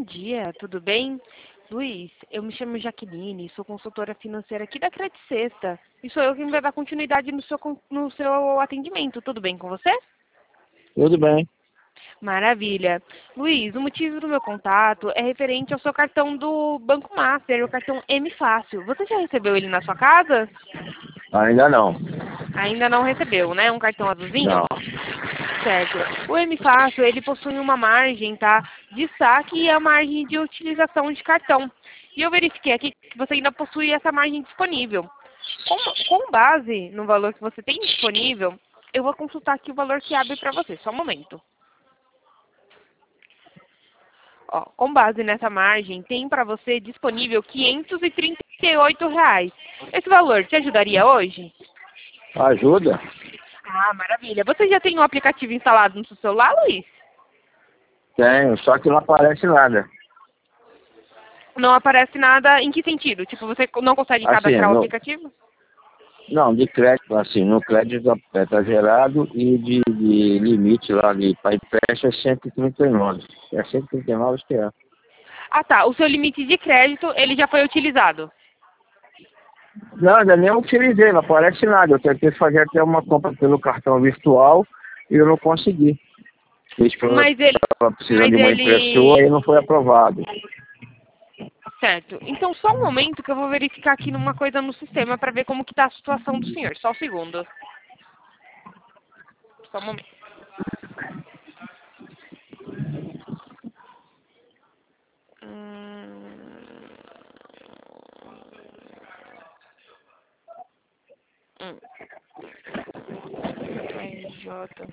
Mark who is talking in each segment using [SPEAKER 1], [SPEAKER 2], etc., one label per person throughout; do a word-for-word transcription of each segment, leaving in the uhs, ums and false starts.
[SPEAKER 1] Bom dia, tudo bem? Luiz, eu me chamo Jaqueline, sou consultora financeira aqui da Credit Sexta e sou eu quem vai dar continuidade no seu, no seu atendimento. Tudo bem com você?
[SPEAKER 2] Tudo bem.
[SPEAKER 1] Maravilha. Luiz, o motivo do meu contato é referente ao seu cartão do Banco Master, o cartão M Fácil. Você já recebeu ele na sua casa?
[SPEAKER 2] Ainda não.
[SPEAKER 1] Ainda não recebeu, né? Um cartão azulzinho?
[SPEAKER 2] Não.
[SPEAKER 1] Certo. O M Fácil, ele possui uma margem, tá? De saque e a margem de utilização de cartão. E eu verifiquei aqui que você ainda possui essa margem disponível. Com, com base no valor que você tem disponível, eu vou consultar aqui o valor que abre para você. Só um momento. Ó, com base nessa margem, tem para você disponível quinhentos e trinta e oito reais. Esse valor te ajudaria hoje?
[SPEAKER 2] Ajuda?
[SPEAKER 1] Ah, maravilha. Você já tem o aplicativo instalado no seu celular, Luiz?
[SPEAKER 2] Tenho, só que não aparece nada.
[SPEAKER 1] Não aparece nada em que sentido? Tipo, você não consegue
[SPEAKER 2] Assim,
[SPEAKER 1] cadastrar o
[SPEAKER 2] no,
[SPEAKER 1] aplicativo?
[SPEAKER 2] não, de crédito, assim, no crédito está gerado e de, de limite lá de para empréstimo é cento e trinta e nove. É cento e trinta e nove que é.
[SPEAKER 1] Ah, tá. O seu limite de crédito, ele já foi utilizado.
[SPEAKER 2] Não, ainda nem utilizei, não aparece nada. Eu tentei fazer até uma compra pelo cartão virtual e eu não consegui. Fiz que eu
[SPEAKER 1] Mas ele...
[SPEAKER 2] estava precisando
[SPEAKER 1] Mas
[SPEAKER 2] de uma
[SPEAKER 1] ele...
[SPEAKER 2] impressora e não foi aprovado.
[SPEAKER 1] Certo. Então, só um momento que eu vou verificar aqui numa coisa no sistema para ver como que tá a situação do senhor. Só um segundo. Só um momento. Hum... Hum. R J.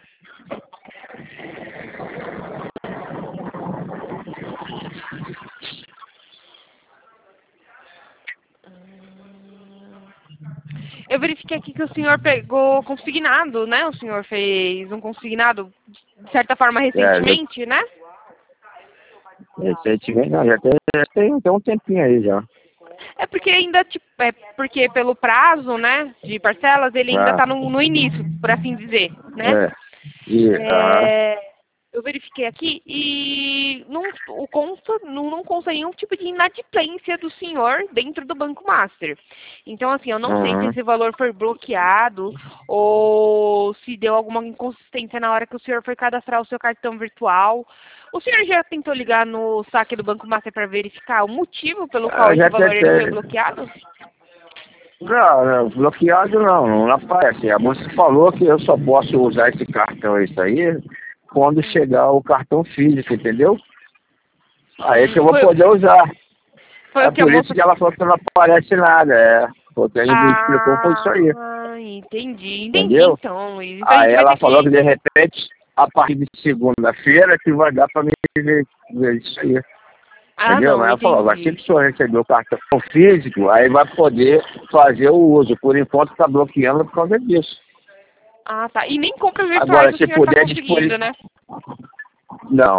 [SPEAKER 1] Eu verifiquei aqui que o senhor pegou consignado, né? O senhor fez um consignado, de certa forma, recentemente,
[SPEAKER 2] É,
[SPEAKER 1] né?
[SPEAKER 2] recentemente, não, já tem, já tem, tem um tempinho aí já.
[SPEAKER 1] É porque ainda, tipo, é porque pelo prazo, né, de parcelas, ele ainda
[SPEAKER 2] Ah,
[SPEAKER 1] está no, no início, por assim dizer, né?
[SPEAKER 2] é. E, ah,
[SPEAKER 1] É, eu verifiquei aqui e não, o consta, não, não consta nenhum tipo de inadimplência do senhor dentro do Banco Master. Então, assim, eu não sei se
[SPEAKER 2] uhum.
[SPEAKER 1] esse valor foi bloqueado ou se deu alguma inconsistência na hora que o senhor foi cadastrar o seu cartão virtual. O senhor já tentou ligar no saque do Banco Master para verificar o motivo pelo qual
[SPEAKER 2] Eu
[SPEAKER 1] esse
[SPEAKER 2] já
[SPEAKER 1] valor ele foi
[SPEAKER 2] tentei.
[SPEAKER 1] bloqueado?
[SPEAKER 2] Não, não, bloqueado não, não aparece. A moça falou que eu só posso usar esse cartão, isso aí, quando
[SPEAKER 1] Hum.
[SPEAKER 2] chegar o cartão físico, entendeu? Aí
[SPEAKER 1] Hum,
[SPEAKER 2] que eu vou
[SPEAKER 1] foi,
[SPEAKER 2] poder usar.
[SPEAKER 1] foi
[SPEAKER 2] É
[SPEAKER 1] o que a
[SPEAKER 2] por isso
[SPEAKER 1] moça...
[SPEAKER 2] que ela falou que não aparece nada, é. Porque ele me explicou foi isso aí,
[SPEAKER 1] Ah, entendi. Entendi,
[SPEAKER 2] entendeu?
[SPEAKER 1] então, Luiz. Então a
[SPEAKER 2] Aí
[SPEAKER 1] gente vai
[SPEAKER 2] ela
[SPEAKER 1] ter
[SPEAKER 2] falou que
[SPEAKER 1] que...
[SPEAKER 2] de repente, a partir de segunda-feira, que vai dar pra mim ver, ver isso aí.
[SPEAKER 1] Ah,
[SPEAKER 2] Entendeu?
[SPEAKER 1] não,
[SPEAKER 2] Mas ela falou, agora se
[SPEAKER 1] entendi.
[SPEAKER 2] o senhor receber o cartão físico, aí vai poder fazer o uso. Por enquanto está bloqueando por causa disso.
[SPEAKER 1] Ah, tá. E nem compras virtuais
[SPEAKER 2] Agora,
[SPEAKER 1] o
[SPEAKER 2] se
[SPEAKER 1] senhor está
[SPEAKER 2] puder
[SPEAKER 1] conseguindo,
[SPEAKER 2] disponibilizar.
[SPEAKER 1] né?
[SPEAKER 2] Não.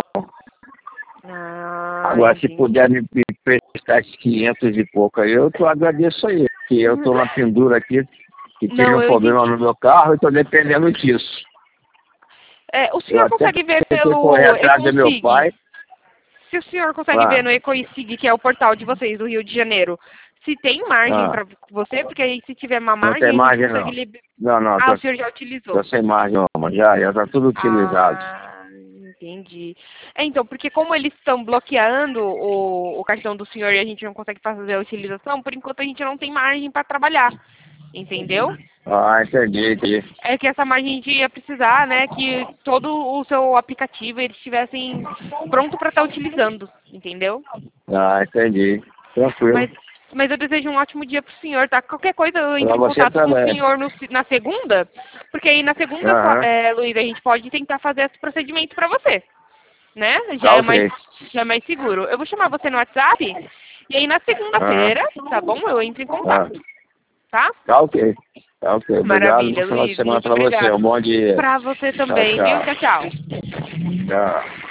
[SPEAKER 1] Ah,
[SPEAKER 2] Agora, se
[SPEAKER 1] entendi.
[SPEAKER 2] puder me me prestar esses quinhentos e pouco aí, eu tô, agradeço aí. Porque eu estou na pendura aqui, que tive
[SPEAKER 1] Não,
[SPEAKER 2] um
[SPEAKER 1] eu
[SPEAKER 2] problema
[SPEAKER 1] entendi.
[SPEAKER 2] no meu carro e estou dependendo disso.
[SPEAKER 1] É, o
[SPEAKER 2] Eu
[SPEAKER 1] senhor
[SPEAKER 2] até
[SPEAKER 1] consegue ver
[SPEAKER 2] tentei correr
[SPEAKER 1] pelo
[SPEAKER 2] atrás do meu
[SPEAKER 1] Econsig?
[SPEAKER 2] pai.
[SPEAKER 1] Se o senhor consegue ver
[SPEAKER 2] Ah,
[SPEAKER 1] no Econsig, que é o portal de vocês do Rio de Janeiro, se tem margem
[SPEAKER 2] ah,
[SPEAKER 1] para você, porque aí se tiver uma
[SPEAKER 2] não tem
[SPEAKER 1] margem, a gente
[SPEAKER 2] margem
[SPEAKER 1] consegue
[SPEAKER 2] não.
[SPEAKER 1] liberar.
[SPEAKER 2] Não, não,
[SPEAKER 1] Ah,
[SPEAKER 2] tô,
[SPEAKER 1] o senhor já utilizou.
[SPEAKER 2] tô sem margem não, mas já, já está tudo utilizado.
[SPEAKER 1] Ah, entendi. É, então, porque como eles estão bloqueando o, o cartão do senhor e a gente não consegue fazer a utilização, por enquanto a gente não tem margem para trabalhar, entendeu?
[SPEAKER 2] Ah, entendi, entendi.
[SPEAKER 1] É que essa margem a gente ia precisar, né, que todo o seu aplicativo eles estivessem pronto para estar utilizando, entendeu?
[SPEAKER 2] Ah, entendi. Tranquilo.
[SPEAKER 1] Mas, mas eu desejo um ótimo dia pro senhor, tá? Qualquer coisa eu entro
[SPEAKER 2] Pra
[SPEAKER 1] em
[SPEAKER 2] você
[SPEAKER 1] contato com o
[SPEAKER 2] também.
[SPEAKER 1] senhor no, na segunda, porque aí na segunda,
[SPEAKER 2] Aham.
[SPEAKER 1] é, Luiz, a gente pode tentar fazer esse procedimento para você, né? Já
[SPEAKER 2] Tá
[SPEAKER 1] é mais,
[SPEAKER 2] ok.
[SPEAKER 1] já é mais seguro. Eu vou chamar você no WhatsApp e aí na
[SPEAKER 2] Aham.
[SPEAKER 1] segunda-feira, tá bom? Eu entro em
[SPEAKER 2] Ah,
[SPEAKER 1] contato, tá?
[SPEAKER 2] tá ok. Tá ok. Obrigado. Bom
[SPEAKER 1] Maravilha,
[SPEAKER 2] final de
[SPEAKER 1] Luiz.
[SPEAKER 2] semana
[SPEAKER 1] Muito
[SPEAKER 2] pra você.
[SPEAKER 1] obrigada.
[SPEAKER 2] Um bom dia.
[SPEAKER 1] Pra você
[SPEAKER 2] Tchau,
[SPEAKER 1] também, viu?
[SPEAKER 2] tchau.
[SPEAKER 1] Tchau, tchau.
[SPEAKER 2] Tchau.